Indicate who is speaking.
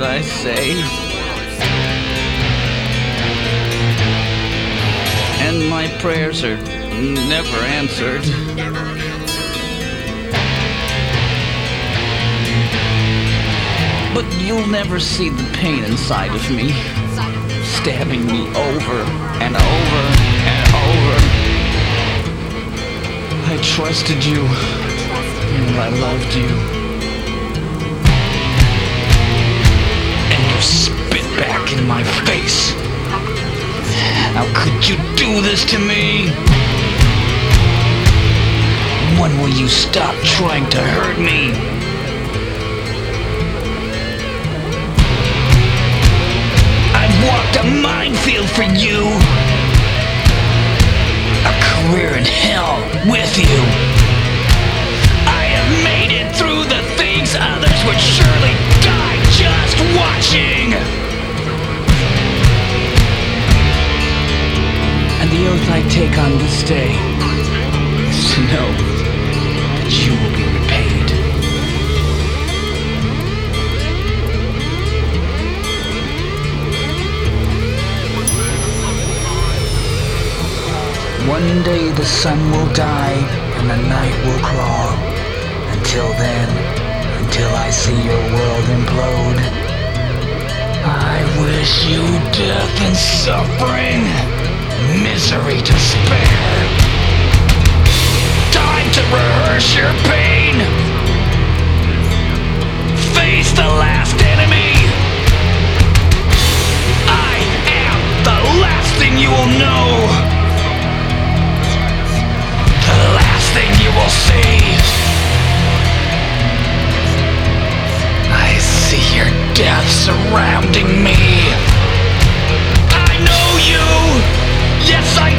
Speaker 1: I say. And my prayers are never answered. But you'll never see the pain inside of me, stabbing me over and over and over. I trusted you, and I loved you. And you spit back in my face. How could you do this to me? When will you stop trying to hurt me? I've walked a minefield for you. A career in hell with you. I have made it through the things others would surely die just watching. And the oath I take on this day is to know that you will be repaid. One day the sun will die and the night will crawl. Until then, until I see your world implode, I wish you death and suffering, misery to spare. Time to rehearse your pain. Face the last enemy. I am the last thing you will know. The last thing you will see. I see your death surrounding me. I know you. Yes, I